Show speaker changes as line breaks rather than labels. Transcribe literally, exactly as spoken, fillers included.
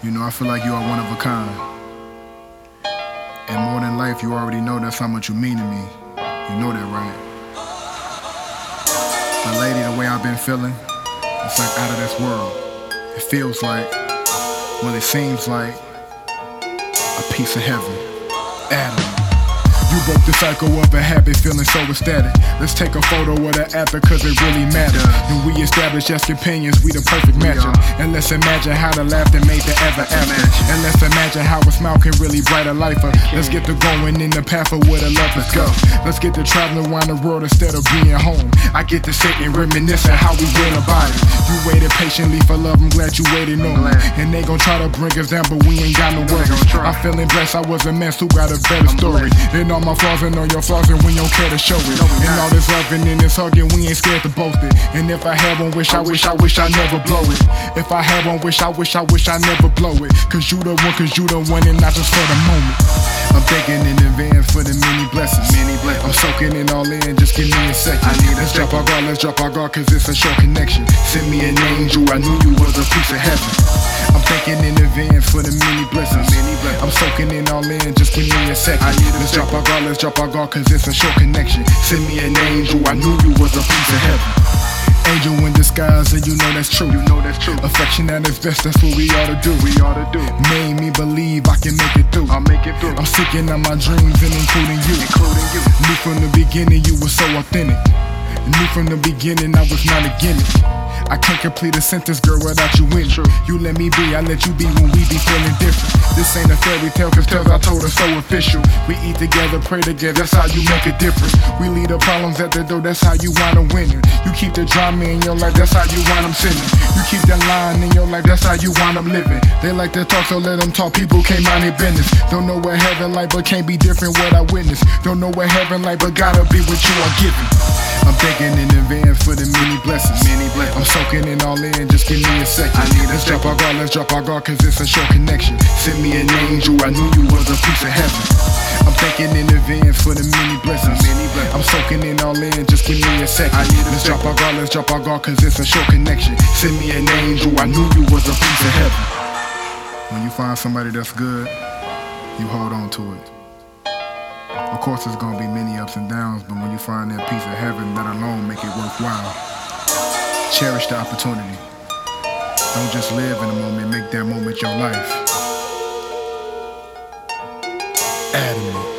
You know, I feel like you are one of a kind. And more than life, you already know that's how much you mean to me. You know that, right? But lady, the way I've been feeling, it's like out of this world. It feels like, well, it seems like a piece of heaven. Adam. You broke the cycle of a habit, feeling so ecstatic. Let's take a photo of the after, cause it really matters. When we establish as companions, we the perfect match. And let's imagine how the laughter made the ever after. And let's imagine how a smile can really bright a life up. Let's get to going in the path of where the lovers go. Let's get to traveling around the world instead of being home. I get to sit and reminisce on how we went about it. You waited patiently for love, I'm glad you waited on me. And they gon' try to bring us down, but we ain't got no worries. I'm feeling blessed, I was a man who got a better story. And all my flaws and all your flaws, and we don't care to show it. And all this loving and this hugging, we ain't scared to boast it. And if I had one wish, I wish, I wish I never blow it. If I had one wish, I wish, I wish I never blow it. Cause you the one, cause you the one, and not just for the moment. I'm thinking in advance for the many blessings. Many blessings. I'm soaking it all in, just give me a second. I need let's drop our guard, let's drop our guard, cause it's a short connection. Send me an angel, I knew you was a piece of heaven. I'm thinking in advance for the many blessings. Many blessings. I'm soaking it all in, just give me a second. I need let's drop our guard, let's drop our guard, cause it's a short connection. Send me an angel, I knew you was a piece of heaven. Angel in disguise, and you know that's true. You know that's true. Affection at its best, that's what we ought to do. We ought to do. Made me believe I can make it through. I'll make it through. I'm seeking out my dreams and including you. Including you. Knew from the beginning you were so authentic. Knew from the beginning I was not a gimmick. I can't complete a sentence, girl, without you in. You let me be, I let you be when we be feeling different. This ain't a fairy tale, cause tales I told are so official. We eat together, pray together, that's how you make a difference. We leave the problems at the door, that's how you wind up winning. You keep the drama in your life, that's how you wind up sinning. You keep that line in your life, that's how you wind up living. They like to talk, so let them talk, people can't mind their business. Don't know what heaven like, but can't be different what I witness. Don't know what heaven like, but gotta be what you are giving. I'm thinking in advance for the many blessings. Many blessings. I'm soaking it all in, just give me a second. I need let's drop our guard, let's drop our guard, cause it's a short connection. Send me an angel, I knew you was a piece of heaven. I'm thinking in advance for the many blessings. Many blessings. I'm soaking it all in, just give me a second. I need let's drop our guard, let's drop our guard, cause it's a short connection. Send me an angel, I knew you was a piece of heaven. When you find somebody that's good, you hold on to it. Of course there's gonna be many ups and downs, but when you find that piece of heaven, that alone make it worthwhile. Cherish the opportunity. Don't just live in the moment, make that moment your life. Adam.